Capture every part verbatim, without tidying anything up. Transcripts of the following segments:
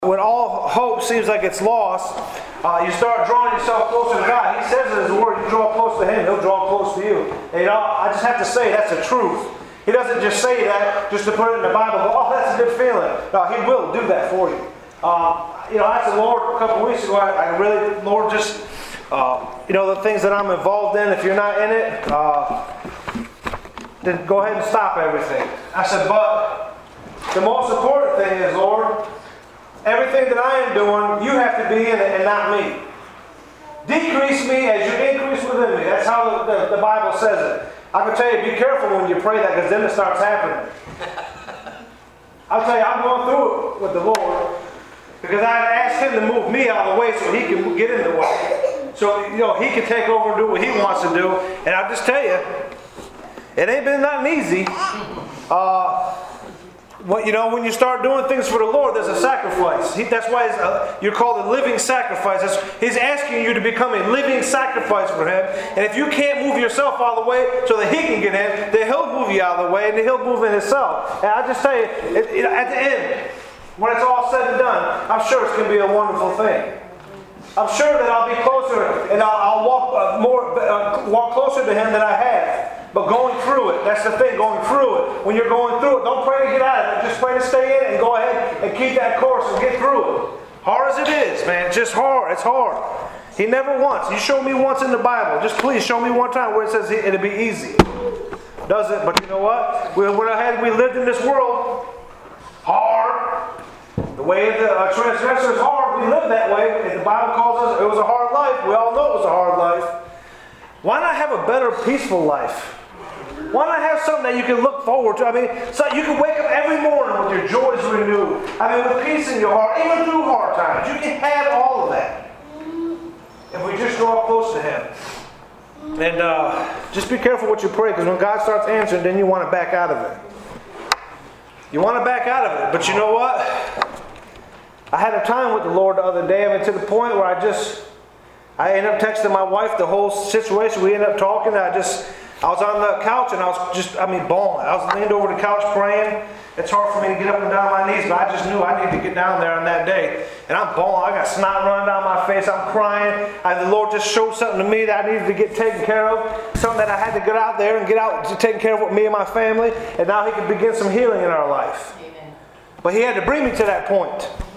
When all hope seems like it's lost, uh, you start drawing yourself closer to God. He says in His Word, you draw close to Him, He'll draw close to you. And, you know, I just have to say that's the truth. He doesn't just say that just to put it in the Bible and go, oh, that's a good feeling. No, He will do that for you. Um, you know, I asked the Lord a couple of weeks ago, I, I really, Lord, just, uh, you know, the things that I'm involved in, if you're not in it, uh, then go ahead and stop everything. I said, but the most important thing is, Lord, everything that I am doing, you have to be in it and not me. Decrease me as you increase within me. That's how the, the, the Bible says it. I can tell you, be careful when you pray that, because then it starts happening. I'll tell you, I'm going through it with the Lord because I asked Him to move me out of the way so He can get in the way. So, you know, He can take over and do what He wants to do. And I'll just tell you, it ain't been nothing easy. Uh... Well, you know, when you start doing things for the Lord, there's a sacrifice. He, that's why uh, you're called a living sacrifice. That's, he's asking you to become a living sacrifice for Him. And if you can't move yourself out of the way so that He can get in, then He'll move you out of the way and then He'll move in Himself. And I just tell you, it, you know, at the end, when it's all said and done, I'm sure it's going to be a wonderful thing. I'm sure that I'll be closer and I'll, I'll walk uh, more, uh, walk closer to Him than I have. But going through it, that's the thing, going through it. When you're going through it, don't pray to get out of it. Just pray to stay in it and go ahead and keep that course and get through it. Hard as it is, man. It's just hard. It's hard. He never once. You show me once in the Bible. Just please show me one time where it says it'll be easy. Does it? But you know what? We went ahead, we lived in this world. Hard. The way of the uh, transgressor is hard. We lived that way. And the Bible calls us, it was a hard life. We all know it was a hard life. Why not have a better, peaceful life? Why not have something that you can look forward to? I mean, so you can wake up every morning with your joys renewed. I mean, with peace in your heart, even through hard times. You can have all of that if we just draw close to Him. And uh, just be careful what you pray, because when God starts answering, then you want to back out of it. You want to back out of it. But you know what? I had a time with the Lord the other day. I mean, to the point where I just, I ended up texting my wife the whole situation. We ended up talking. I just... I was on the couch and I was just, I mean, bawling. I was leaned over the couch praying. It's hard for me to get up and down my knees, but I just knew I needed to get down there on that day. And I'm bawling. I got snot running down my face. I'm crying. And the Lord just showed something to me that I needed to get taken care of. Something that I had to get out there and get out to taking care of with me and my family. And now He could begin some healing in our life. Amen. But He had to bring me to that point.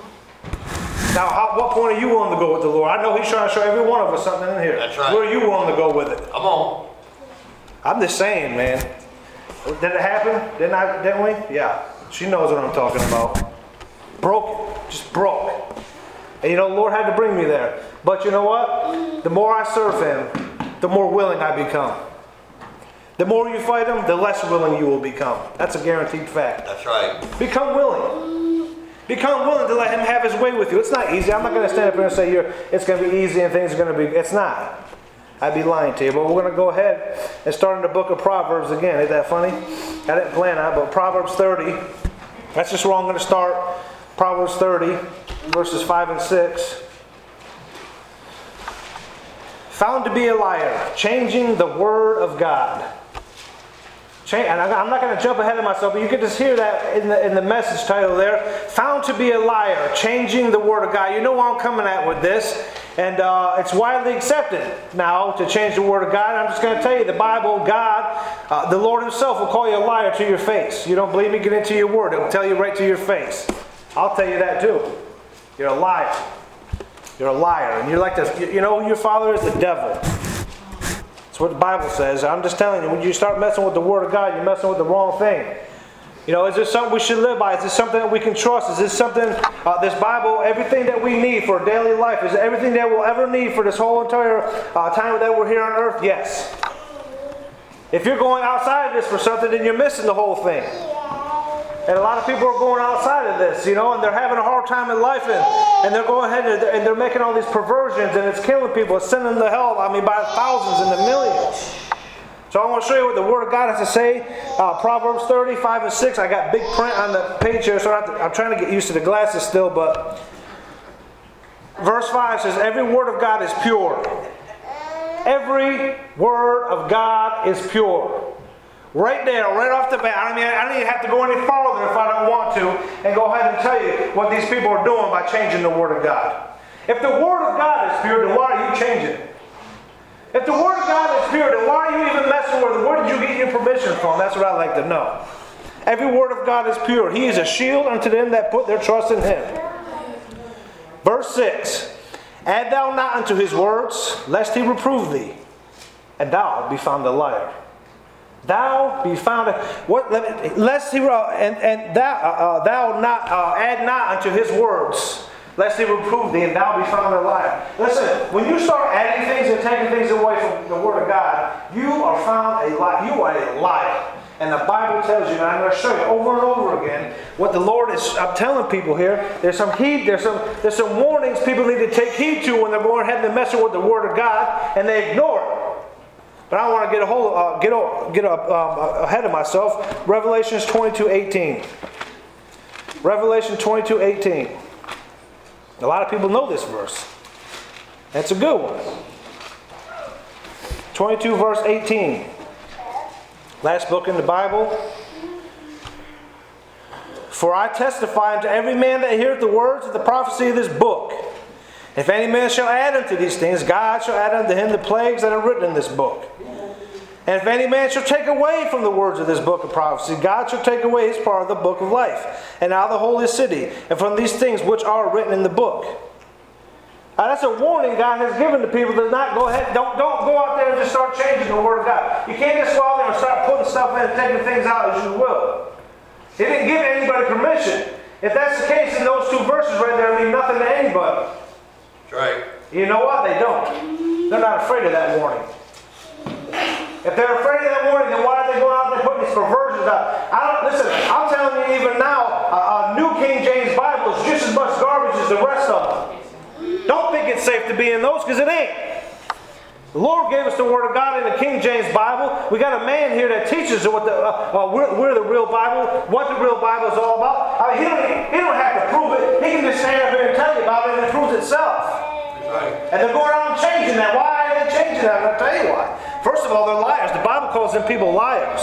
Now, how, what point are you willing to go with the Lord? I know He's trying to show every one of us something in here. That's right. Where are you willing to go with it? Come on. I'm just saying, man. Did it happen? Didn't I? Didn't we? Yeah. She knows what I'm talking about. Broken. Just broke. And you know, the Lord had to bring me there. But you know what? The more I serve Him, the more willing I become. The more you fight Him, the less willing you will become. That's a guaranteed fact. That's right. Become willing. Become willing to let Him have His way with you. It's not easy. I'm not going to stand up here and say you're, it's going to be easy and things are going to be... It's not. I'd be lying to you. But we're going to go ahead and start in the book of Proverbs again. Isn't that funny? I didn't plan on it, but Proverbs thirty. That's just where I'm going to start. Proverbs thirty, verses five and six. Found to be a liar, changing the word of God. And I'm not going to jump ahead of myself, but you can just hear that in the, in the message title there. Found to be a liar, changing the word of God. You know where I'm coming at with this. And uh, it's widely accepted now to change the word of God. I'm just going to tell you, the Bible, God, uh, the Lord Himself will call you a liar to your face. You don't believe me? Get into your word. It will tell you right to your face. I'll tell you that too. You're a liar. You're a liar. And you're like this. You know who your father is? The devil. That's what the Bible says. I'm just telling you, when you start messing with the Word of God, you're messing with the wrong thing. You know, is this something we should live by? Is this something that we can trust? Is this something, uh, this Bible, everything that we need for daily life, is it everything that we'll ever need for this whole entire uh, time that we're here on earth? Yes. If you're going outside of this for something, then you're missing the whole thing. And a lot of people are going outside of this, you know, and they're having a hard time in life, and, and they're going ahead and they're, and they're making all these perversions, and it's killing people. It's sending them to hell, I mean, by thousands and the millions. So I want to show you what the Word of God has to say. Uh, Proverbs thirty, five and six. I got big print on the page here, so I have to, I'm trying to get used to the glasses still, but verse five says, every word of God is pure. Every word of God is pure. Right there, right off the bat. I don't, mean, I don't even have to go any farther if I don't want to and go ahead and tell you what these people are doing by changing the Word of God. If the Word of God is pure, then why are you changing it? If the Word of God is pure, then why are you even messing with it? Where did you get your permission from? That's what I'd like to know. Every word of God is pure. He is a shield unto them that put their trust in Him. Verse six. Add thou not unto His words, lest He reprove thee, and thou be found a liar. Thou be found a, what? Lest He uh, and and thou uh, thou not uh, add not unto His words, lest He reprove thee, and thou be found a liar. Listen, when you start adding things and taking things away from the Word of God, you are found a liar. You are a liar. And the Bible tells you, and I'm going to show you over and over again what the Lord is I'm telling people here. There's some heed, there's some there's some warnings people need to take heed to when they're going ahead and messing with the Word of God, and they ignore it. But I don't want to get a hold, uh, get a, get a, um, ahead of myself. Revelation twenty-two eighteen. Revelation twenty-two eighteen. A lot of people know this verse. It's a good one. twenty-two verse eighteen. Last book in the Bible. For I testify unto every man that heareth the words of the prophecy of this book. If any man shall add unto these things, God shall add unto him the plagues that are written in this book. And if any man shall take away from the words of this book of prophecy, God shall take away his part of the book of life, and out of the holy city, and from these things which are written in the book. Now, that's a warning God has given to people to not go ahead. Don't, don't go out there and just start changing the Word of God. You can't just go out there and start putting stuff in and taking things out as you will. He didn't give anybody permission. If that's the case, then those two verses right there mean nothing to anybody. That's right. You know what? They don't. They're not afraid of that warning. If they're afraid of that warning, then why are they going out there putting these perversions out? I don't, listen, I'm telling you even now, a, a New King James Bible is just as much garbage as the rest of them. Don't think it's safe to be in those, because it ain't. The Lord gave us the Word of God in the King James Bible. We got a man here that teaches what the, uh, uh, we're, we're the real Bible, what the real Bible is all about. I mean, he don't, he don't have to prove it. He can just stand up here and tell you about it, and it proves itself. Right. And they're going around changing that. Why are they changing that? I'll tell you why. First of all, they're liars. The Bible calls them people liars.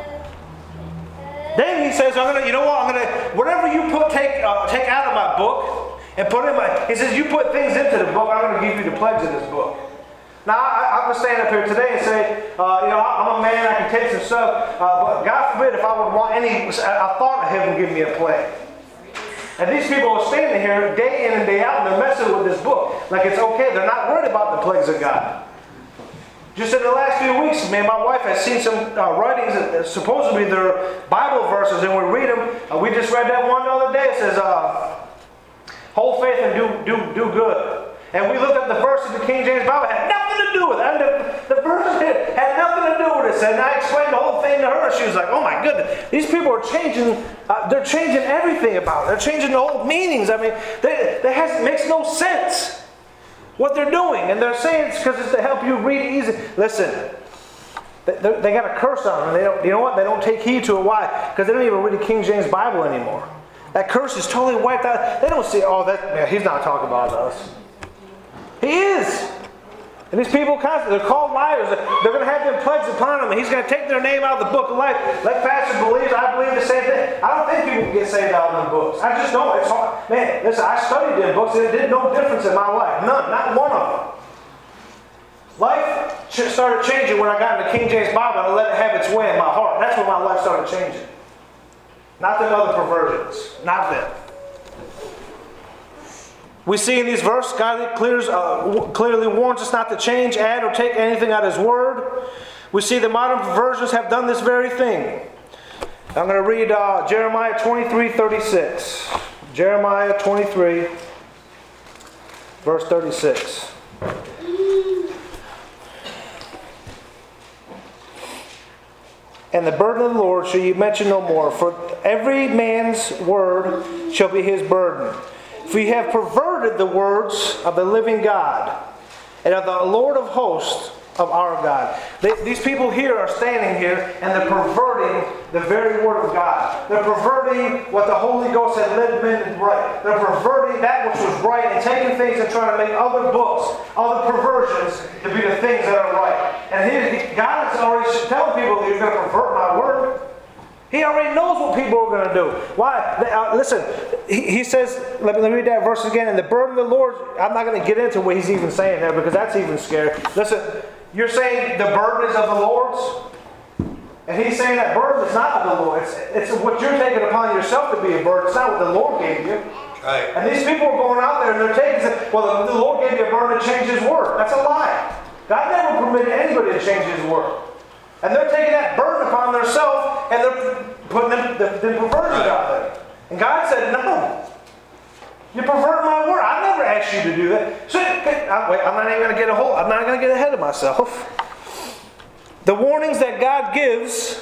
Then he says, "I'm gonna, you know what? I'm gonna, whatever you put, take, uh, take out of my book." And put in my, he says, you put things into the book, I'm going to give you the plagues of this book. Now, I, I'm going to stand up here today and say, uh, you know, I'm a man, I can take some stuff, uh, but God forbid if I would want any, a thought of heaven give me a plague. And these people are standing here day in and day out, and they're messing with this book. Like it's okay, they're not worried about the plagues of God. Just in the last few weeks, me and my wife has seen some uh, writings that supposedly they're Bible verses, and we read them. Uh, we just read that one the other day. It says, uh, hold faith and do, do, do good. And we looked at the verse in the King James Bible. It had nothing to do with it. The, the verse had nothing to do with it. And I explained the whole thing to her. She was like, oh my goodness. These people are changing. Uh, they're changing everything about it. They're changing the whole meanings. I mean, they, they has, it makes no sense what they're doing. And they're saying it's because it's to help you read easy. Listen. They, they got a curse on them. They don't, you know what? They don't take heed to it. Why? Because they don't even read the King James Bible anymore. That curse is totally wiped out. They don't see, oh, that yeah, he's not talking about us. He is. And these people, they're called liars. They're going to have them plagues upon them, and he's going to take their name out of the book of life. Like Pastor believes, I believe the same thing. I don't think people get saved out of them books. I just don't. It's hard. Man, listen, I studied them books, and it did no difference in my life. None. Not one of them. Life started changing when I got in the King James Bible and I let it have its way in my heart. That's when my life started changing. Not them other perversions. Not them. We see in these verses, God clears, uh, clearly warns us not to change, add, or take anything out of His Word. We see the modern perversions have done this very thing. I'm going to read uh, Jeremiah twenty-three thirty-six. Jeremiah twenty-three, verse thirty-six. And the burden of the Lord shall you mention no more, for every man's word shall be his burden. For you have perverted the words of the living God, and of the Lord of hosts of our God. They, these people here are standing here, and they're perverting the very word of God. They're perverting what the Holy Ghost had led men to write. They're perverting that which was right and taking things and trying to make other books, other perversions, to be the things that are right. and he, he, God is already telling people that you're going to pervert my word. He already knows what people are going to do. Why? Uh, listen, he, he says, let me, let me read that verse again. And the burden of the Lord, I'm not going to get into what he's even saying there because that's even scary. Listen, you're saying the burden is of the Lord's? And he's saying that burden is not of the Lord. It's, it's what you're taking upon yourself to be a burden. It's not what the Lord gave you. Right. And these people are going out there and they're taking, well, the, the Lord gave you a burden to change his word. That's a lie. God never permitted anybody to change his word. And they're taking that burden upon themselves and they're putting them, them, them perverting right. out there. And God said, no. You pervert my word. I never asked you to do that. So, I, wait, I'm not even going to get a hold. I'm not going to get ahead of myself. The warnings that God gives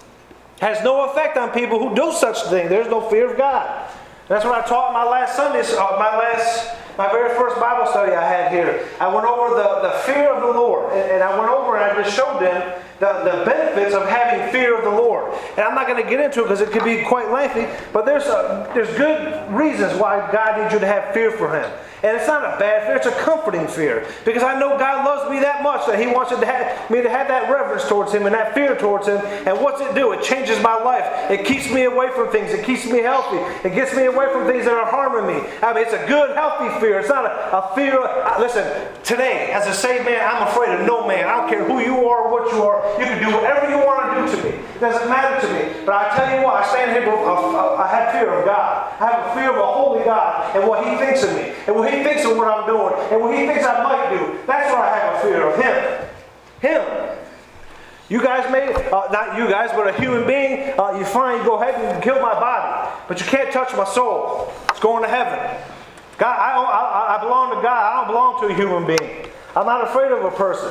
has no effect on people who do such things. There's no fear of God. That's what I taught my last Sunday, uh, my last, my very first Bible study I had here. I went over the, the fear of the Lord. And, and I went over and I just showed them the, the benefits of having fear of the Lord. And I'm not going to get into it because it could be quite lengthy. But there's, a, there's good reasons why God needs you to have fear for him. And it's not a bad fear, it's a comforting fear. Because I know God loves me that much that he wants to have, me to have that reverence towards him and that fear towards him. And what's it do? It changes my life. It keeps me away from things. It keeps me healthy. It gets me away from things that are harming me. I mean, it's a good, healthy fear. It's not a, a fear of, uh, listen, today, as a saved man, I'm afraid of no man. I don't care who you are or what you are. You can do whatever you want to do to me. It doesn't matter to me. But I tell you what, I stand here, I, I have fear of God. I have a fear of a holy God and what he thinks of me. And what he thinks of what I'm doing. And what he thinks I might do. That's what I have a fear of him. Him. You guys may, uh, not you guys, but a human being, uh, you find, you go ahead and kill my body. But you can't touch my soul. It's going to heaven. God, I, I, I belong to God. I don't belong to a human being. I'm not afraid of a person.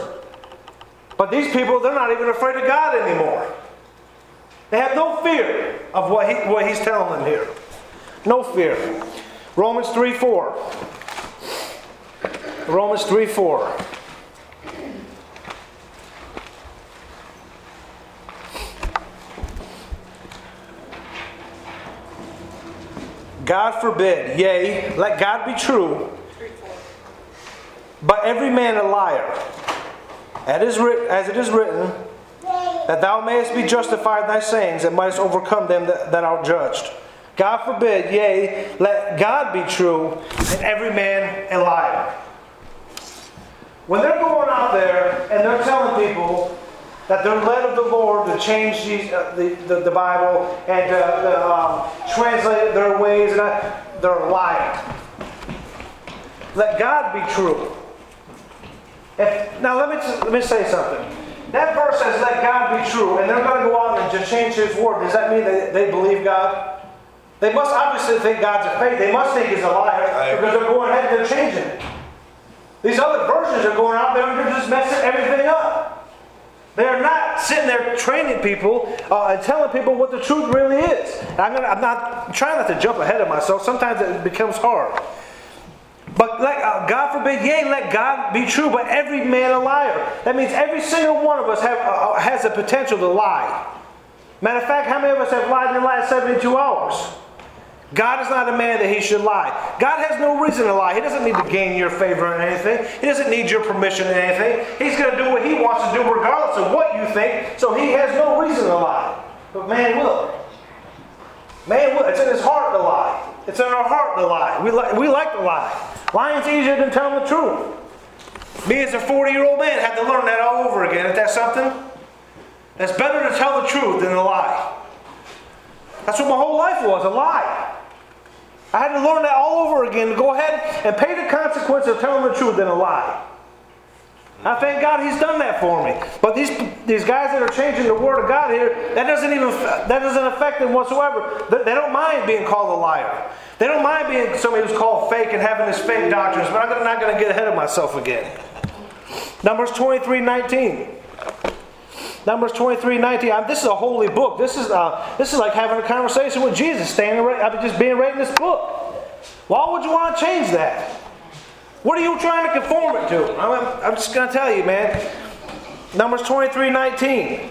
But these people, they're not even afraid of God anymore. They have no fear of what, he, what he's telling them here. No fear. Romans three four. Romans three four. God forbid, yea, let God be true, but every man a liar. As it is written, that thou mayest be justified in thy sayings, and mightest overcome them that, that are judged. God forbid, yea, let God be true, and every man a liar. When they're going out there and they're telling people that they're led of the Lord to change these, uh, the, the, the Bible and uh, the, um, translate their ways, and uh, they're lying. Let God be true. If, now let me let me say something. That verse says, "Let God be true," and they're going to go out and just change His word. Does that mean they, they believe God? They must obviously think God's a fake. They must think He's a liar because they're going ahead and they're changing it. These other versions are going out there and they're just messing everything up. They are not sitting there training people uh, and telling people what the truth really is. I'm, gonna, I'm not I'm trying not to jump ahead of myself. Sometimes it becomes hard. But let, uh, God forbid, yea, let God be true, but every man a liar. That means every single one of us have, uh, has the potential to lie. Matter of fact, how many of us have lied in the last seventy-two hours? God is not a man that he should lie. God has no reason to lie. He doesn't need to gain your favor in anything. He doesn't need your permission in anything. He's going to do what he wants to do regardless of what you think. So he has no reason to lie. But man will. Man will. It's in his heart to lie. It's in our heart to lie. We, li- we like to lie. Lying's easier than telling the truth. Me as a forty-year-old man had to learn that all over again. Isn't that something? It's better to tell the truth than to lie. That's what my whole life was, a lie. I had to learn that all over again, to go ahead and pay the consequence of telling the truth than a lie. I thank God He's done that for me. But these these guys that are changing the Word of God here, that doesn't even that doesn't affect them whatsoever. They don't mind being called a liar. They don't mind being somebody who's called fake and having this fake doctrines. But I'm not going to get ahead of myself again. Numbers twenty-three nineteen. Numbers twenty-three nineteen. I mean, this is a holy book. This is uh, this is like having a conversation with Jesus, standing right, I mean, just being right in this book. Why would you want to change that? What are you trying to conform it to? I'm, I'm just going to tell you, man. Numbers twenty-three nineteen.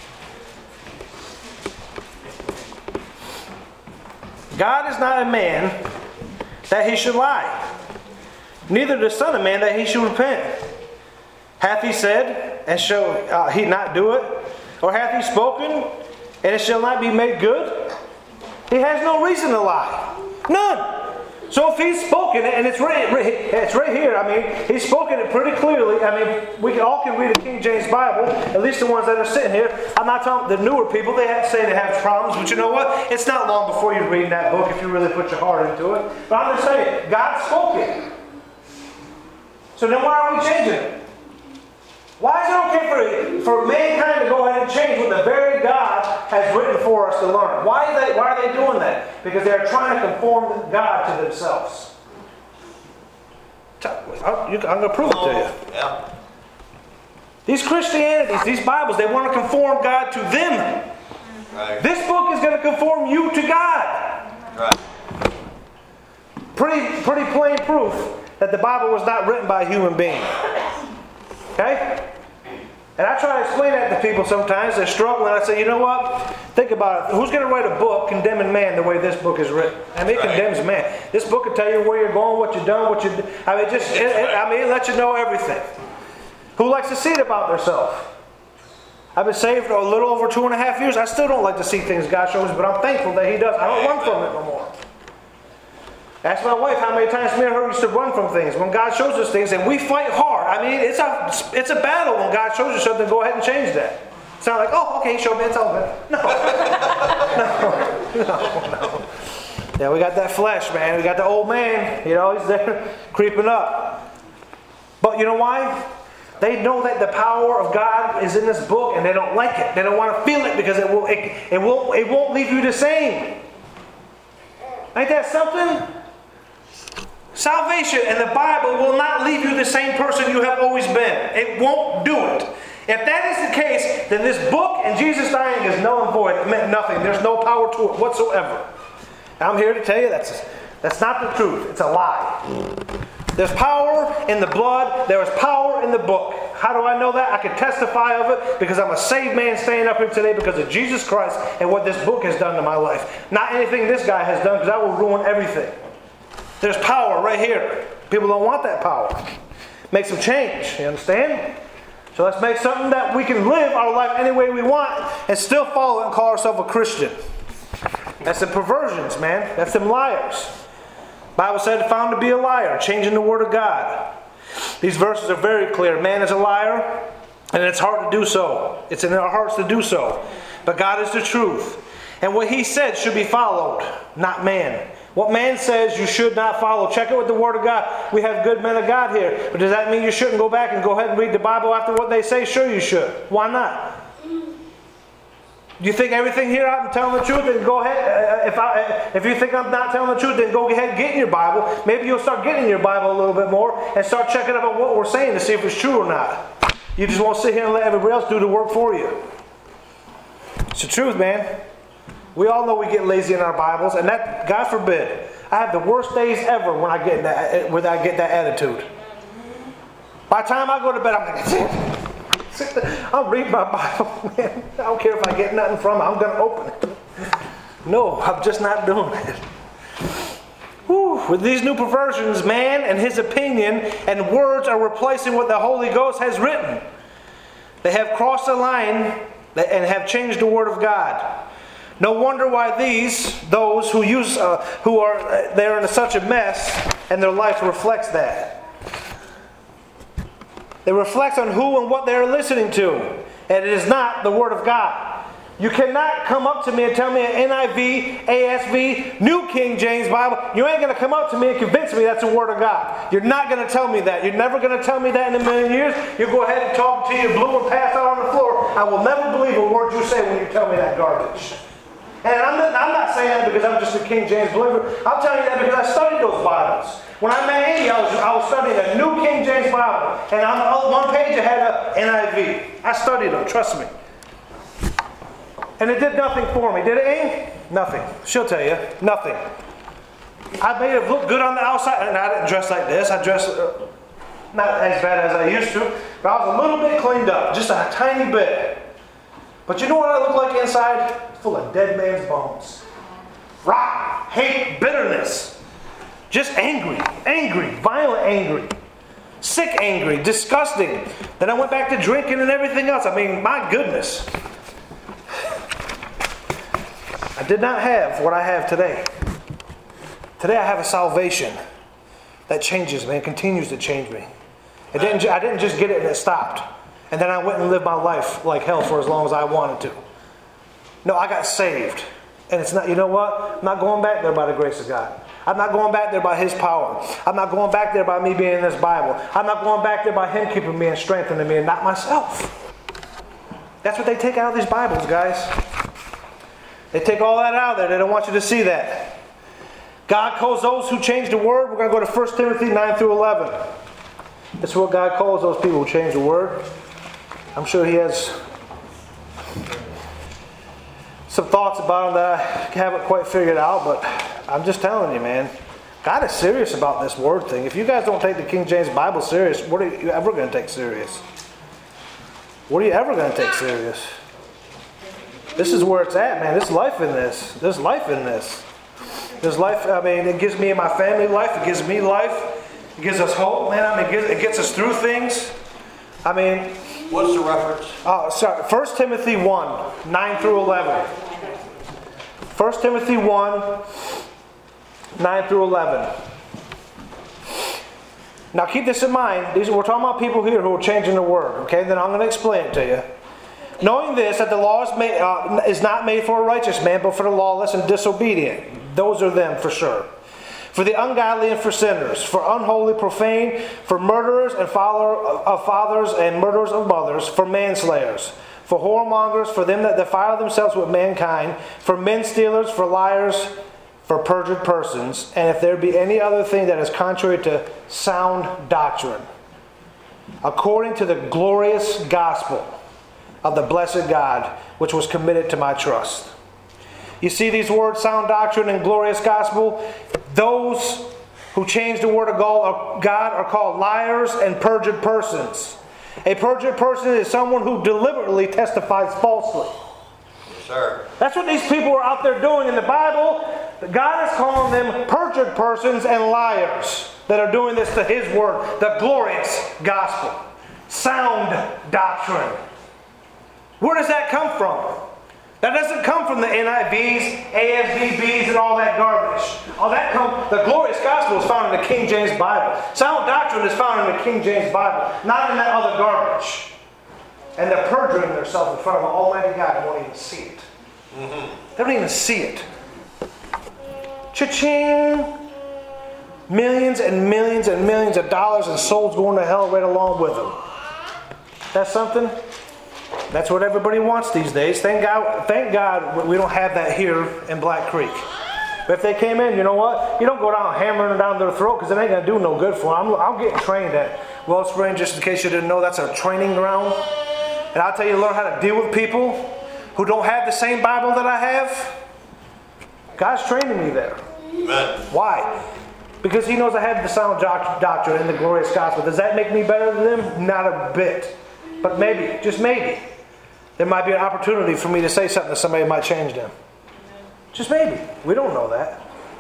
God is not a man that he should lie, neither the Son of Man that he should repent. Hath he said, and shall uh, he not do it? Or hath he spoken, and it shall not be made good? He has no reason to lie. None. So if he's spoken it, and it's right, it's right here, I mean, he's spoken it pretty clearly. I mean, we all can read a King James Bible, at least the ones that are sitting here. I'm not talking the newer people, they have to say they have problems, but you know what? It's not long before you're reading that book if you really put your heart into it. But I'm just saying, God spoke it. So then why are we changing it? Why is it okay for, for mankind to go ahead and change what the very God has written for us to learn? Why are they, why are they doing that? Because they're trying to conform God to themselves. I'm going to prove it to you. Yeah. These Christianities, these Bibles, they want to conform God to them. Right. This book is going to conform you to God. Right. Pretty, pretty plain proof that the Bible was not written by a human being. Okay? And I try to explain that to people sometimes. They're struggling. I say, you know what? Think about it. Who's going to write a book condemning man the way this book is written? I mean, it right. condemns man. This book will tell you where you're going, what you've done, what you. I mean, just. It, it, I mean, it lets you know everything. Who likes to see it about themselves? I've been saved a little over two and a half years. I still don't like to see things God shows me, but I'm thankful that He does. I don't run from it no more. Ask my wife how many times me and her used to run from things. When God shows us things, and we fight hard. I mean, it's a it's a battle when God shows you something. Go ahead and change that. It's not like, oh, okay, show me, it's over. No, no, no, no. Yeah, we got that flesh, man. We got the old man. You know, he's there creeping up. But you know why? They know that the power of God is in this book, and they don't like it. They don't want to feel it because it will it, it won't it won't leave you the same. Ain't that something? Salvation and the Bible will not leave you the same person you have always been. It won't do it. If that is the case, then this book and Jesus dying is null and void. It meant nothing. There's no power to it whatsoever. I'm here to tell you that's, that's not the truth. It's a lie. There's power in the blood. There is power in the book. How do I know that? I can testify of it because I'm a saved man standing up here today because of Jesus Christ and what this book has done to my life. Not anything this guy has done, because that will ruin everything. There's power right here. People don't want that power. Make some change. You understand? So let's make something that we can live our life any way we want and still follow it and call ourselves a Christian. That's the perversions, man. That's them liars. The Bible said found to be a liar, changing the word of God. These verses are very clear. Man is a liar, and it's hard to do so. It's in our hearts to do so. But God is the truth. And what He said should be followed, not man. What man says you should not follow. Check it with the Word of God. We have good men of God here. But does that mean you shouldn't go back and go ahead and read the Bible after what they say? Sure you should. Why not? Do you think everything here I'm telling the truth? Then go ahead. If I, if you think I'm not telling the truth, then go ahead and get in your Bible. Maybe you'll start getting in your Bible a little bit more and start checking out what we're saying to see if it's true or not. You just won't sit here and let everybody else do the work for you. It's the truth, man. We all know we get lazy in our Bibles, and that, God forbid, I have the worst days ever when I get that, when I get that attitude. By the time I go to bed, I'm like, I'll read my Bible, man. I don't care if I get nothing from it. I'm going to open it. No, I'm just not doing it. Whew. With these new perversions, man and his opinion and words are replacing what the Holy Ghost has written. They have crossed the line and have changed the Word of God. No wonder why these, those who use, uh, who are, uh, they're in such a mess, and their life reflects that. They reflect on who and what they're listening to, and it is not the Word of God. You cannot come up to me and tell me an N I V, A S V, New King James Bible. You ain't going to come up to me and convince me that's the Word of God. You're not going to tell me that. You're never going to tell me that in a million years. You go ahead and talk to you blue and pass out on the floor. I will never believe a word you say when you tell me that garbage. And I'm not, I'm not saying that because I'm just a King James believer. I'm telling you that because I studied those Bibles. When I met Andy, I was, I was studying a New King James Bible. And on one page it had a N I V. I studied them, trust me. And it did nothing for me. Did it, Amy? Nothing. She'll tell you. Nothing. I made it look good on the outside. And I didn't dress like this. I dressed uh, not as bad as I used to. But I was a little bit cleaned up. Just a tiny bit. But you know what I look like inside? Full of dead man's bones. Rot, hate, bitterness. Just angry. Angry. Violent angry. Sick angry, disgusting. Then I went back to drinking and everything else. I mean, my goodness. I did not have what I have today. Today I have a salvation that changes me and continues to change me. It didn't, I didn't just get it and it stopped. And then I went and lived my life like hell for as long as I wanted to. No, I got saved. And it's not, you know what? I'm not going back there by the grace of God. I'm not going back there by His power. I'm not going back there by me being in this Bible. I'm not going back there by Him keeping me and strengthening me and not myself. That's what they take out of these Bibles, guys. They take all that out of there. They don't want you to see that. God calls those who change the Word. We're going to go to First Timothy nine through eleven. This is what God calls those people who change the Word. I'm sure He has some thoughts about them that I haven't quite figured out, but I'm just telling you, man. God is serious about this Word thing. If you guys don't take the King James Bible serious, what are you ever going to take serious? What are you ever going to take serious? This is where it's at, man. There's life in this. There's life in this. There's life, I mean, it gives me and my family life. It gives me life. It gives us hope, man. I mean, it gets, it gets us through things. I mean... What's the reference? Oh, sorry. First Timothy one, nine through eleven. First Timothy one, nine through eleven. Now keep this in mind. These, we're talking about people here who are changing the Word. Okay, then I'm going to explain it to you. Knowing this, that the law is, made, uh, is not made for a righteous man, but for the lawless and disobedient. Those are them for sure. For the ungodly and for sinners, for unholy, profane, for murderers and follower of fathers and murderers of mothers, for manslayers, for whoremongers, for them that defile themselves with mankind, for men stealers, for liars, for perjured persons, and if there be any other thing that is contrary to sound doctrine, according to the glorious gospel of the blessed God, which was committed to my trust. You see these words, sound doctrine and glorious gospel? Those who change the word of God are called liars and perjured persons. A perjured person is someone who deliberately testifies falsely. Yes, sir. That's what these people are out there doing in the Bible. God is calling them perjured persons and liars that are doing this to His word, the glorious gospel. Sound doctrine. Where does that come from? That doesn't come from the N I Vs, A S V Bs, and all that garbage. All that come, the glorious gospel is found in the King James Bible. Sound doctrine is found in the King James Bible, not in that other garbage. And they're perjuring themselves in front of an almighty God who won't even see it. Mm-hmm. They don't even see it. Cha-ching! Millions and millions and millions of dollars and souls going to hell right along with them. That's something? That's what everybody wants these days. Thank God, thank God we don't have that here in Black Creek. But if they came in, you know what? You don't go down hammering them down their throat because it ain't going to do no good for them. I'm, I'm getting trained at Wellspring, just in case you didn't know, that's a training ground. And I'll tell you to learn how to deal with people who don't have the same Bible that I have. God's training me there. Amen. Why? Because He knows I have the sound doctrine and the glorious gospel. Does that make me better than them? Not a bit. But maybe, just maybe, there might be an opportunity for me to say something that somebody might change them. Just maybe. We don't know that.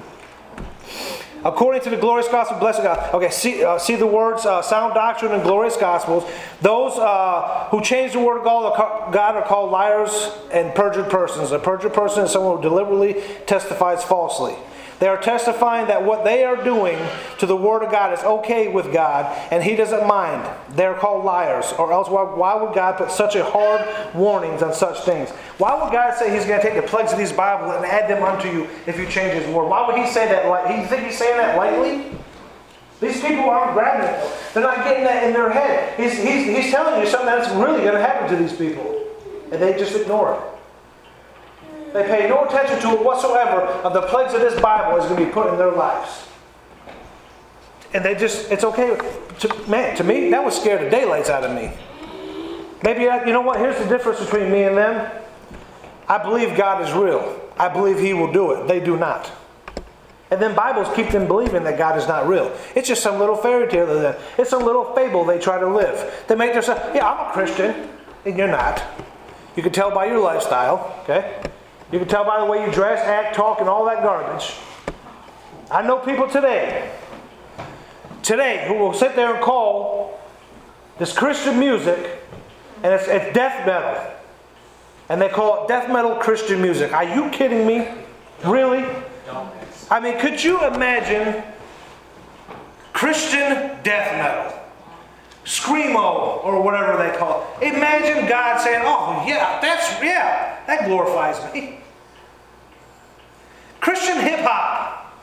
According to the glorious gospel, blessed God. Okay, see, uh, see the words, uh, sound doctrine and glorious gospels. Those uh, who change the word of God are called liars and perjured persons. A perjured person is someone who deliberately testifies falsely. They are testifying that what they are doing to the Word of God is okay with God, and He doesn't mind. They're called liars. Or else, why, why would God put such a hard warnings on such things? Why would God say He's going to take the plagues of these Bible and add them unto you if you change His Word? Why would He say that? Like, you think He's saying that lightly? These people aren't grabbing it. They're not getting that in their head. He's, he's, he's telling you something that's really going to happen to these people, and they just ignore it. They pay no attention to it whatsoever of the plagues of this Bible is going to be put in their lives. And they just, it's okay. To, man, to me, that would scare the daylights out of me. Maybe, I, you know what? Here's the difference between me and them. I believe God is real. I believe He will do it. They do not. And then Bibles keep them believing that God is not real. It's just some little fairy tale to them. It's some little fable they try to live. They make themselves, yeah, I'm a Christian. And you're not. You can tell by your lifestyle, okay? You can tell by the way you dress, act, talk, and all that garbage. I know people today today who will sit there and call this Christian music, and it's, it's death metal. And they call it death metal Christian music. Are you kidding me? Really? I mean, could you imagine Christian death metal? Screamo, or whatever they call it. Imagine God saying, oh, yeah, that's, yeah, that glorifies me. Christian hip-hop.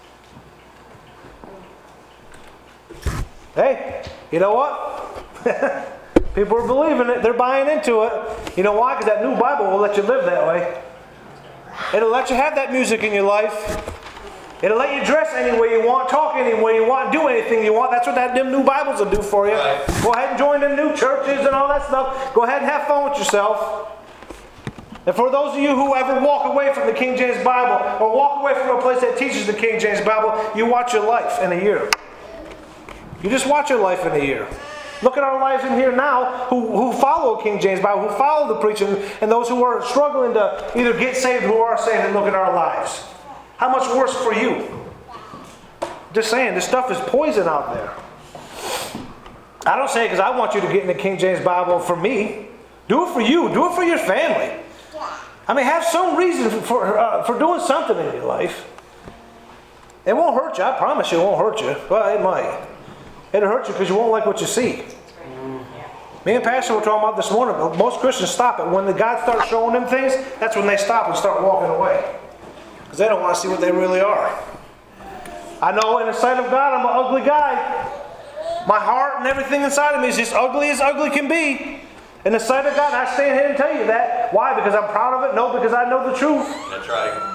Hey, you know what? People are believing it. They're buying into it. You know why? Because that new Bible will let you live that way. It'll let you have that music in your life. It'll let you dress any way you want, talk any way you want, do anything you want. That's what that them new Bibles will do for you. Right. Go ahead and join the new churches and all that stuff. Go ahead and have fun with yourself. And for those of you who ever walk away from the King James Bible or walk away from a place that teaches the King James Bible, you watch your life in a year. You just watch your life in a year. Look at our lives in here now who, who follow King James Bible, who follow the preaching, and those who are struggling to either get saved or who are saved, and look at our lives. How much worse for you? Just saying, this stuff is poison out there. I don't say it because I want you to get in the King James Bible for me. Do it for you. Do it for your family. I mean, have some reason for, uh, for doing something in your life. It won't hurt you. I promise you it won't hurt you. Well, it might. It'll hurt you because you won't like what you see. Me and Pastor were talking about this morning. Most Christians stop it. When the God starts showing them things, that's when they stop and start walking away. Because they don't want to see what they really are. I know in the sight of God, I'm an ugly guy. My heart and everything inside of me is just ugly as ugly can be. In the sight of God, I stand here and tell you that. Why? Because I'm proud of it? No, because I know the truth. That's right.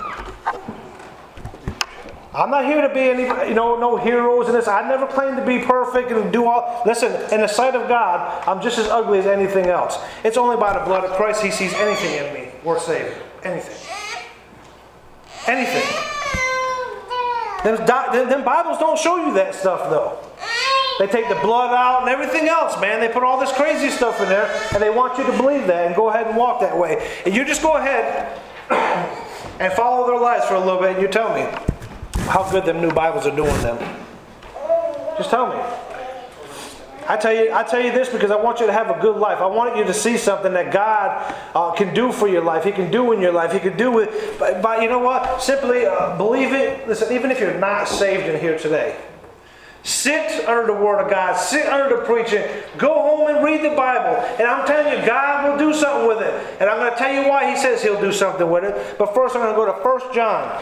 I'm not here to be any, you know, no heroes in this. I never claim to be perfect and do all. Listen, in the sight of God, I'm just as ugly as anything else. It's only by the blood of Christ He sees anything in me worth saving. Anything. Anything. Them, them Bibles don't show you that stuff, though. They take the blood out and everything else, man. They put all this crazy stuff in there, and they want you to believe that and go ahead and walk that way. And you just go ahead and follow their lives for a little bit, and you tell me how good them new Bibles are doing them. Just tell me. I tell you, I tell you this because I want you to have a good life. I want you to see something that God uh, can do for your life. He can do in your life. He can do with, by, by you know what? Simply uh, believe it. Listen, even if you're not saved in here today, sit under the Word of God. Sit under the preaching. Go home and read the Bible. And I'm telling you, God will do something with it. And I'm going to tell you why He says He'll do something with it. But first I'm going to go to First John.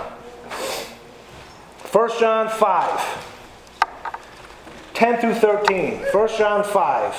First John five. ten through thirteen. First John five.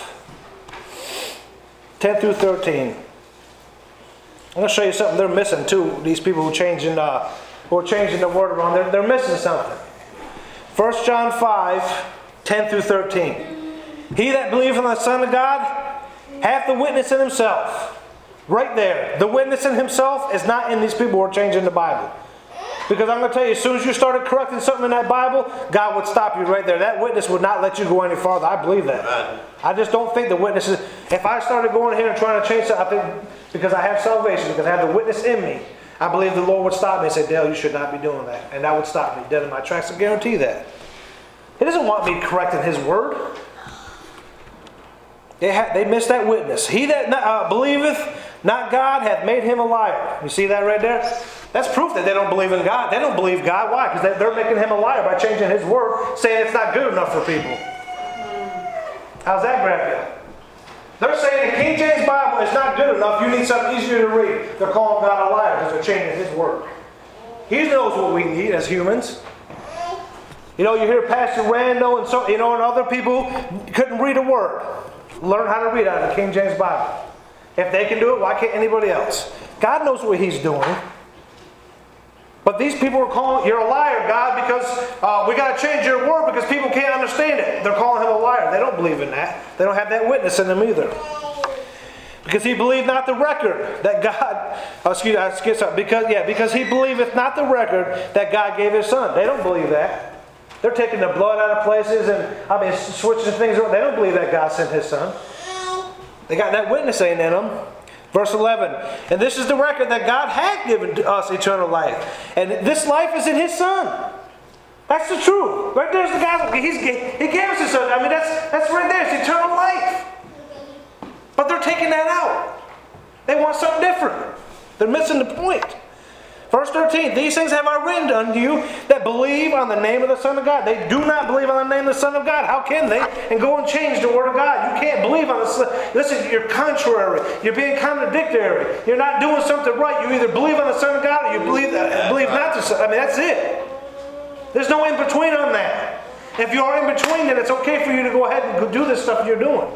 ten through thirteen. I'm going to show you something they're missing too. These people who, changing, uh, who are changing the word around, they're, they're missing something. First John five, ten through thirteen. He that believeth on the Son of God hath the witness in himself. Right there. The witness in himself is not in these people who are changing the Bible. Because I'm going to tell you, as soon as you started correcting something in that Bible, God would stop you right there. That witness would not let you go any farther. I believe that. I just don't think the witness is... If I started going here and trying to change something, I think because I have salvation, because I have the witness in me, I believe the Lord would stop me and say, Dale, you should not be doing that. And that would stop me dead in my tracks. I guarantee that. He doesn't want me correcting His word. They, ha- they missed that witness. He that uh, believeth not God hath made him a liar. You see that right there? That's proof that they don't believe in God. They don't believe God. Why? Because they're making Him a liar by changing His word, saying it's not good enough for people. How's that grab you? They're saying the King James Bible is not good enough. You need something easier to read. They're calling God a liar because they're changing His word. He knows what we need as humans. You know, you hear Pastor Randall and so, you know, and other people couldn't read a word. Learn how to read out of the King James Bible. If they can do it, why can't anybody else? God knows what He's doing. But these people are calling, you're a liar, God, because uh, we got to change your word because people can't understand it. They're calling Him a liar. They don't believe in that. They don't have that witness in them either. Because he believed not the record that God, oh, excuse me, I skipped something. Because, yeah, because he believeth not the record that God gave His Son. They don't believe that. They're taking the blood out of places and, I mean, switching things around. They don't believe that God sent His Son. They got that witness ain't in them. Verse eleven, and this is the record that God hath given to us eternal life. And this life is in His Son. That's the truth. Right there's the gospel. He's, he gave us this. I mean, that's, that's right there. It's eternal life. But they're taking that out. They want something different. They're missing the point. Verse thirteen, these things have I written unto you that believe on the name of the Son of God. They do not believe on the name of the Son of God. How can they? And go and change the Word of God. You can't believe on the Son. Listen, you're contrary. You're being contradictory. You're not doing something right. You either believe on the Son of God or you believe, uh, believe not the Son. I mean, that's it. There's no in between on that. If you are in between, then it's okay for you to go ahead and go do this stuff you're doing.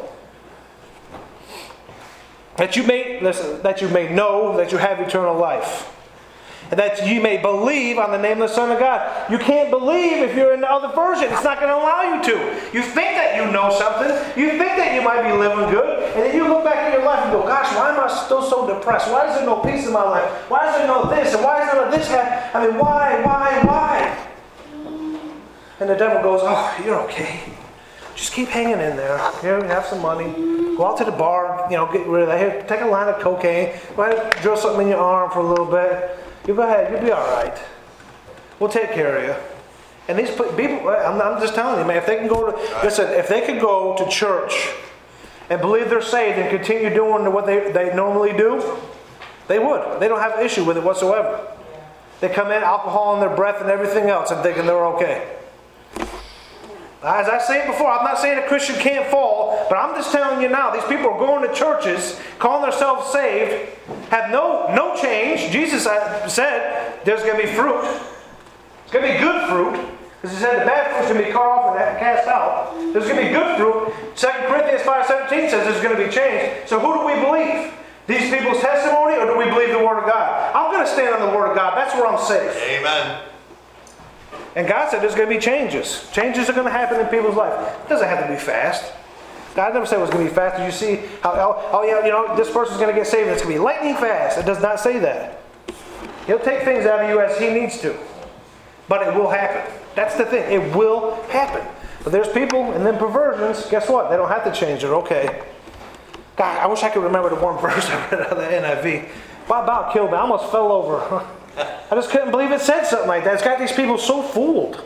That you may listen, that you may know that you have eternal life. And that you may believe on the name of the Son of God. You can't believe if you're in the other version. It's not going to allow you to. You think that you know something. You think that you might be living good. And then you look back at your life and go, gosh, why am I still so depressed? Why is there no peace in my life? Why is there no this? And why is there no this? I mean, why, why, why? And the devil goes, oh, you're okay. Just keep hanging in there. Here, have some money. Go out to the bar. You know, get rid of that. Here, take a line of cocaine. Go ahead, drill something in your arm for a little bit. You go ahead, you'll be all right. We'll take care of you. And these people, I'm, I'm just telling you, man, if they can go to, listen, if they could go to church and believe they're saved and continue doing what they, they normally do, they would. They don't have an issue with it whatsoever. They come in, alcohol in their breath and everything else, and thinking they're okay. As I said before, I'm not saying a Christian can't fall, but I'm just telling you now, these people are going to churches, calling themselves saved, have no, no change. Jesus said there's going to be fruit. It's going to be good fruit. Because he said the bad fruit's going to be cut off and cast out. There's going to be good fruit. Second Corinthians five seventeen says there's going to be change. So who do we believe? These people's testimony, or do we believe the Word of God? I'm going to stand on the Word of God. That's where I'm safe. Amen. And God said there's going to be changes. Changes are going to happen in people's life. It doesn't have to be fast. God never said it was going to be fast. Did you see how, oh, oh yeah, you know, this person's going to get saved and it's going to be lightning fast. It does not say that. He'll take things out of you as He needs to. But it will happen. That's the thing. It will happen. But there's people and then perversions. Guess what? They don't have to change. They're okay. God, I wish I could remember the one verse I read out of the N I V. Well, about killed me. I almost fell over. I just couldn't believe it said something like that. It's got these people so fooled.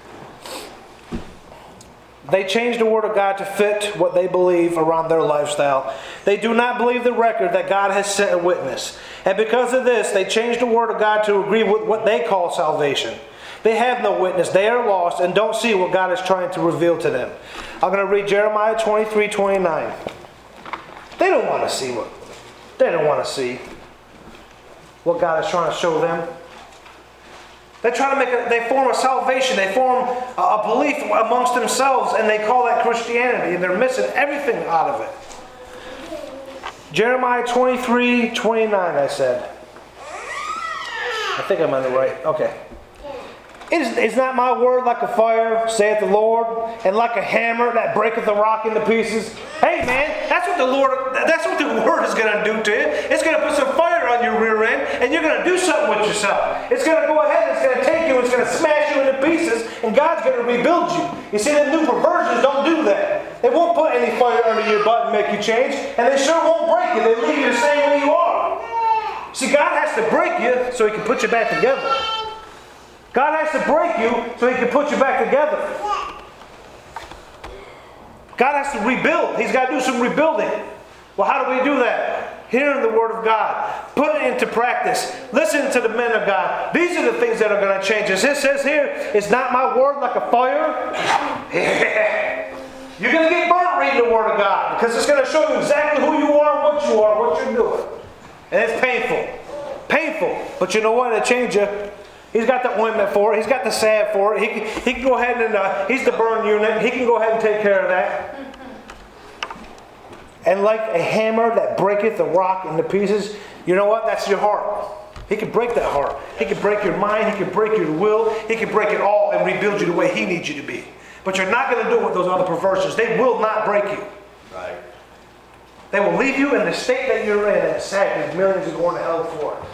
They change the Word of God to fit what they believe around their lifestyle. They do not believe the record that God has sent a witness. And because of this, they change the Word of God to agree with what they call salvation. They have no witness. They are lost and don't see what God is trying to reveal to them. I'm going to read Jeremiah twenty-three twenty-nine. They don't want to see what they don't want to see what God is trying to show them. They try to make a, they form a salvation, they form a, a belief amongst themselves, and they call that Christianity, and they're missing everything out of it. Jeremiah twenty-three twenty-nine, I said. I think I'm on the right. Okay. Is, is not my word like a fire, saith the Lord, and like a hammer that breaketh the rock into pieces? Hey man, that's what the Lord, that's what the Word is going to do to you. It's going to put some fire on your rear end, and you're going to do something with yourself. It's going to go ahead, it's going to take you, it's going to smash you into pieces, and God's going to rebuild you. You see, the new perversions don't do that. They won't put any fire under your butt and make you change, and they sure won't break you. They leave you the same way you are. See, God has to break you so He can put you back together. God has to break you so He can put you back together. God has to rebuild. He's got to do some rebuilding. Well, how do we do that? Hearing the Word of God. Put it into practice. Listen to the men of God. These are the things that are going to change us. It says here, it's not my word like a fire. You're going to get burnt reading the Word of God because it's going to show you exactly who you are, what you are, what you're doing. And it's painful. Painful. But you know what? It'll change you. He's got the ointment for it. He's got the salve for it. He can, he can go ahead and, uh, he's the burn unit. He can go ahead and take care of that. And like a hammer that breaketh the rock into pieces, you know what? That's your heart. He can break that heart. He can break your mind. He can break your will. He can break it all and rebuild you the way He needs you to be. But you're not going to do it with those other perversions. They will not break you. Right. They will leave you in the state that you're in, and it's sad because millions are going to hell for it.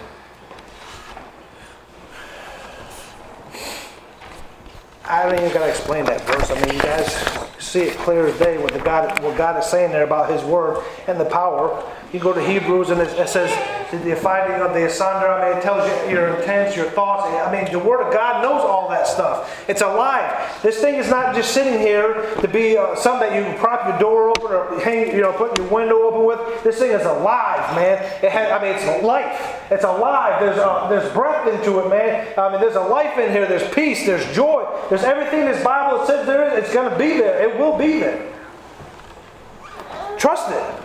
I don't even got to explain that verse. I mean, you guys see it clear as day what the God, what God is saying there about His Word and the power. You go to Hebrews and it, it says the finding of the asunder. I mean, it tells you your intents, your thoughts. I mean, the Word of God knows all that stuff. It's alive. This thing is not just sitting here to be uh, something that you can prop your door open or hang, you know, put your window open with. This thing is alive, man. It has, I mean, it's life. It's alive. There's uh, there's breath into it, man. I mean, there's a life in here. There's peace. There's joy. There's everything this Bible says there is. It's going to be there. It will be there. Trust it.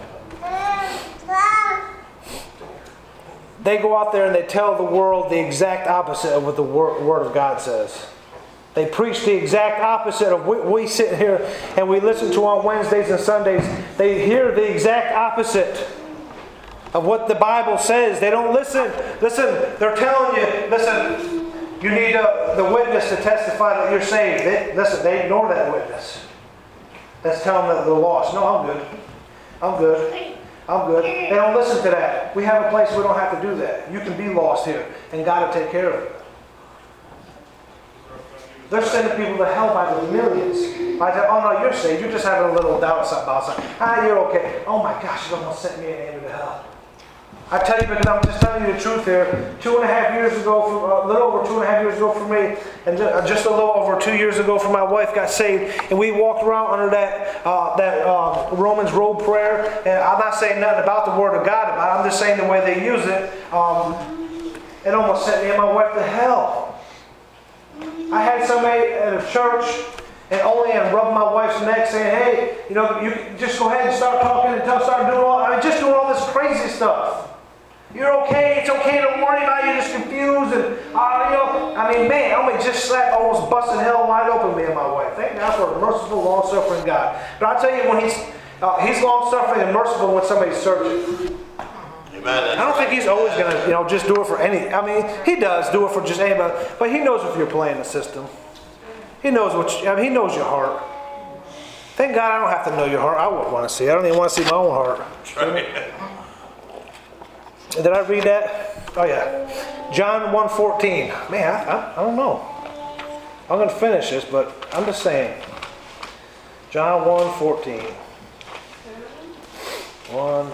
They go out there and they tell the world the exact opposite of what the Word of God says. They preach the exact opposite of what we sit here and we listen to on Wednesdays and Sundays. They hear the exact opposite of what the Bible says. They don't listen. Listen, they're telling you, listen, you need a, the witness to testify that you're saved. They, listen, they ignore that witness. That's telling them that they're lost. No, I'm good. I'm good. I'm good. They don't listen to that. We have a place we don't have to do that. You can be lost here, and God will take care of it. They're sending people to hell by the millions. I say, oh no, you're saved. You're just having a little doubt about something. Ah, you're okay. Oh my gosh, you almost sent me into hell. I tell you because I'm just telling you the truth here. Two and a half years ago, for, a little over two and a half years ago for me, and just a little over two years ago for my wife got saved, and we walked around under that uh, that uh, Romans road prayer. And I'm not saying nothing about the Word of God, but I'm just saying the way they use it. Um, it almost sent me and my wife to hell. I had somebody at a church and only and rubbing my wife's neck saying, hey, you know, you can just go ahead and start talking and tell, start doing all, I mean, just doing all this crazy stuff. You're okay, it's okay, don't worry about it, you're just confused, and, uh, you know, I mean, man, I mean, just slapped, almost busted hell wide open, me and my wife. Thank God for a merciful, long-suffering God. But I'll tell you, when he's, uh, he's long-suffering and merciful when somebody's searching. Amen. I don't think he's always going to, you know, just do it for any, I mean, he does do it for just anybody, but he knows if you're playing the system. He knows what, you, I mean, he knows your heart. Thank God I don't have to know your heart. I wouldn't want to see it. I don't even want to see my own heart. That's right. Did I read that? Oh yeah. John one fourteen. Man, I, I, I don't know. I'm going to finish this, but I'm just saying. John one fourteen. One.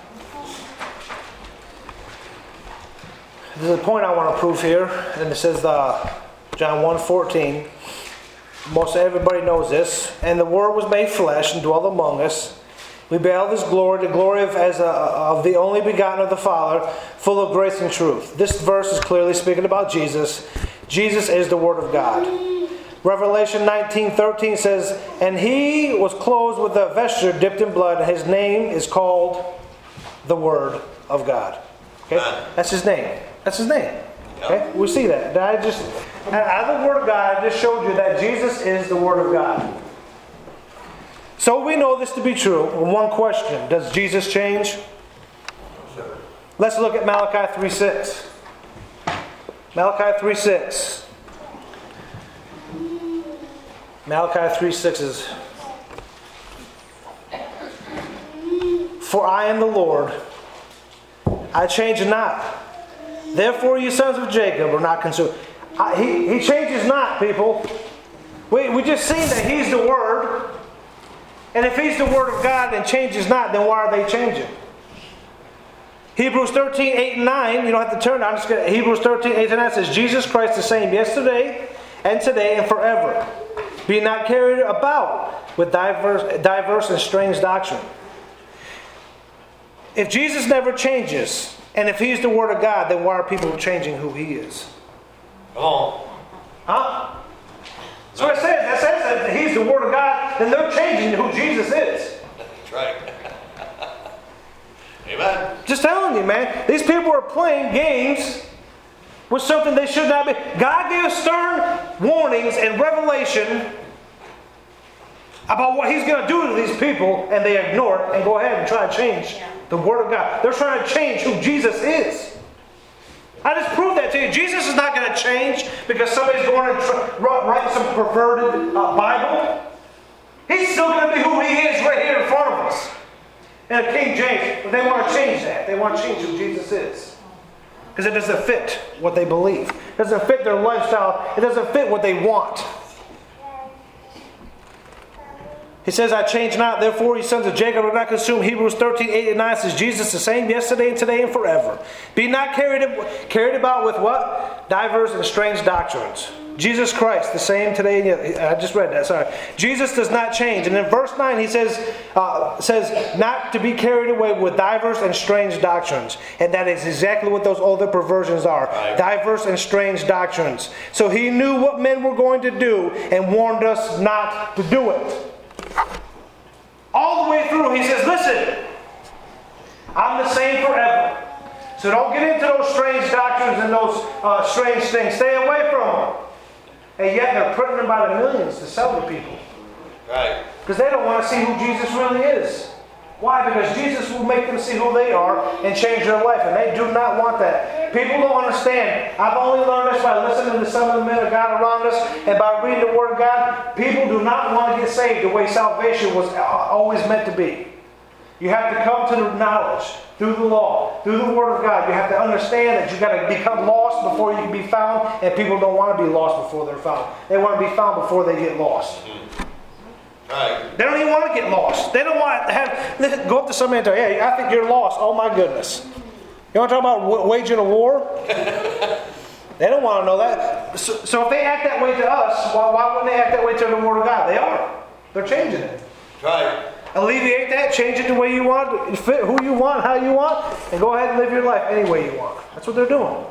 This is the point I want to prove here. And it says uh, John one fourteen. Most everybody knows this. And the Word was made flesh and dwelt among us. We beheld His glory, the glory of, as a, of the only begotten of the Father, full of grace and truth. This verse is clearly speaking about Jesus. Jesus is the Word of God. Revelation nineteen thirteen says, and He was clothed with a vesture dipped in blood, and His name is called the Word of God. Okay, that's His name. That's His name. Okay, we see that. I just, out of the Word of God, I just showed you that Jesus is the Word of God. So we know this to be true. One question: does Jesus change? Let's look at Malachi three six. Malachi three six. Malachi three six is, for I am the Lord, I change not. Therefore you sons of Jacob are not consumed. I, he, he changes not, people. We, we just seen that He's the Word. And if He's the Word of God and changes not, then why are they changing? Hebrews thirteen eight and nine, you don't have to turn, I'm just going to, Hebrews thirteen eight and nine says, Jesus Christ the same yesterday and today and forever. Be not carried about with diverse, diverse and strange doctrine. If Jesus never changes, and if He's the Word of God, then why are people changing who He is? Come on. Huh? That's what it says. That says that He's the Word of God, then they're changing who Jesus is. That's right. Amen. Just telling you, man. These people are playing games with something they should not be. God gave stern warnings and revelation about what He's going to do to these people, and they ignore it and go ahead and try to change the Word of God. They're trying to change who Jesus is. I just proved that to you. Jesus is not going to change because somebody's going to try, write some perverted uh, Bible. He's still going to be who He is right here in front of us. And King James, but they want to change that. They want to change who Jesus is. Because it doesn't fit what they believe. It doesn't fit their lifestyle. It doesn't fit what they want. He says, I change not, therefore, ye sons of Jacob are not consumed. Hebrews thirteen, eight and nine says, Jesus the same yesterday and today and forever. Be not carried, carried about with what? Diverse and strange doctrines. Jesus Christ, the same today and I just read that, sorry. Jesus does not change. And in verse nine, he says, uh, says not to be carried away with diverse and strange doctrines. And that is exactly what those other perversions are. Right. Diverse and strange doctrines. So he knew what men were going to do and warned us not to do it. All the way through, he says, listen, I'm the same forever. So don't get into those strange doctrines and those uh, strange things. Stay away from them. And yet they're printing them by the millions to sell to people. Right. Because they don't want to see who Jesus really is. Why? Because Jesus will make them see who they are and change their life. And they do not want that. People don't understand. I've only learned this by listening to some of the men of God around us and by reading the Word of God. People do not want to get saved the way salvation was always meant to be. You have to come to the knowledge through the law, through the Word of God. You have to understand that you've got to become lost before you can be found, and people don't want to be lost before they're found. They want to be found before they get lost. Right. They don't even want to get lost. They don't want to have, go up to somebody and tell, hey, I think you're lost. Oh my goodness. You want to talk about waging a war? They don't want to know that. So, so if they act that way to us, why, why wouldn't they act that way to the Word of God? They are. They're changing it. Right. Alleviate that, change it the way you want, fit who you want, how you want, and go ahead and live your life any way you want. That's what they're doing.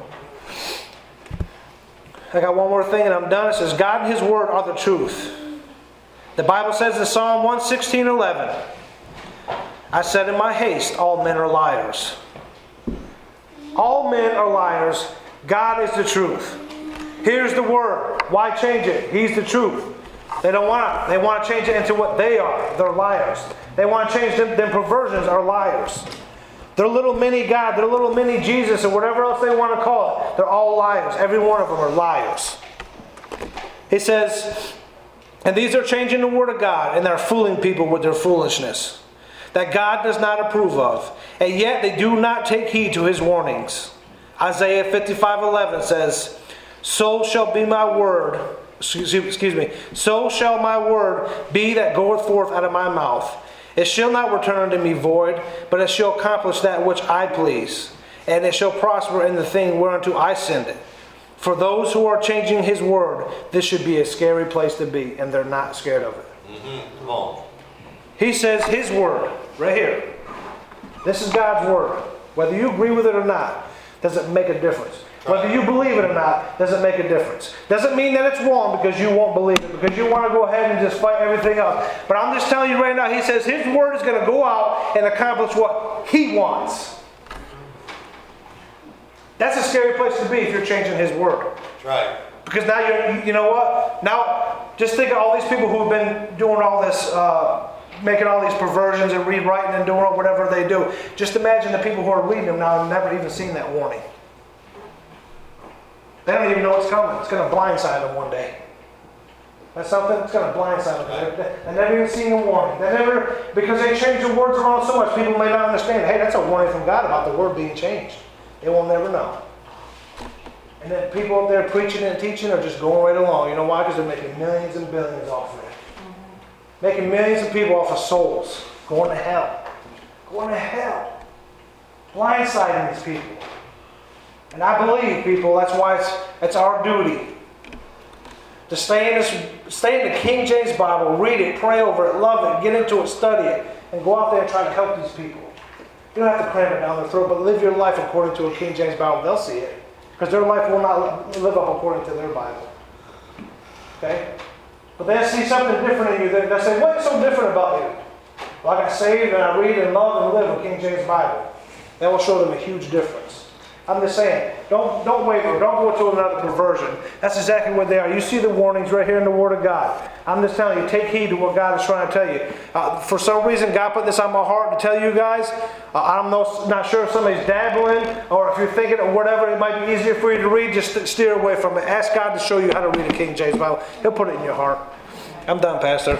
I got one more thing and I'm done. It says, God and His Word are the truth. The Bible says in Psalm one sixteen, eleven, I said in my haste, all men are liars. All men are liars. God is the truth. Here's the Word. Why change it? He's the truth. They don't want to. They want to change it into what they are. They're liars. They want to change them. Them perversions are liars. They're little mini God. They're little mini Jesus or whatever else they want to call it. They're all liars. Every one of them are liars. He says, and these are changing the Word of God, and they're fooling people with their foolishness that God does not approve of, and yet they do not take heed to His warnings. Isaiah fifty-five, eleven says, so shall be my word. Excuse me. So shall my word be that goeth forth out of my mouth. It shall not return unto me void, but it shall accomplish that which I please, and it shall prosper in the thing whereunto I send it. For those who are changing His word, this should be a scary place to be, and they're not scared of it. Mm-hmm. Come on. He says His word, right here. This is God's word. Whether you agree with it or not, doesn't make a difference. Whether you believe it or not, doesn't make a difference. Doesn't mean that it's wrong because you won't believe it, because you want to go ahead and just fight everything else. But I'm just telling you right now, He says His word is going to go out and accomplish what He wants. That's a scary place to be if you're changing His word. That's right. Because now you're, you know what? Now, just think of all these people who have been doing all this, uh, making all these perversions and rewriting and doing whatever they do. Just imagine the people who are reading them now and never even seen that warning. They don't even know what's coming. It's going to blindside them one day. That's something. It's going to blindside them. They've never even seen a warning. They never, because they change the words around so much, people may not understand. Hey, that's a warning from God about the word being changed. They will never know. And then people up there preaching and teaching are just going right along. You know why? Because they're making millions and billions off of it. Mm-hmm. Making millions of people off of souls. Going to hell. Going to hell. Blindsiding these people. And I believe, people, that's why it's, it's our duty to stay in this, stay in the King James Bible, read it, pray over it, love it, get into it, study it, and go out there and try to help these people. You don't have to cram it down their throat, but live your life according to a King James Bible. They'll see it. Because their life will not live up according to their Bible. Okay? But they'll see something different in you. They'll say, what is so different about you? Well, I got saved and I read and love and live a King James Bible. That will show them a huge difference. I'm just saying, don't don't waver. Don't go to another perversion. That's exactly what they are. You see the warnings right here in the Word of God. I'm just telling you, take heed to what God is trying to tell you. Uh, for some reason, God put this on my heart to tell you guys. Uh, I'm no, not sure if somebody's dabbling or if you're thinking of whatever, it might be easier for you to read. Just steer away from it. Ask God to show you how to read a King James Bible. He'll put it in your heart. I'm done, Pastor.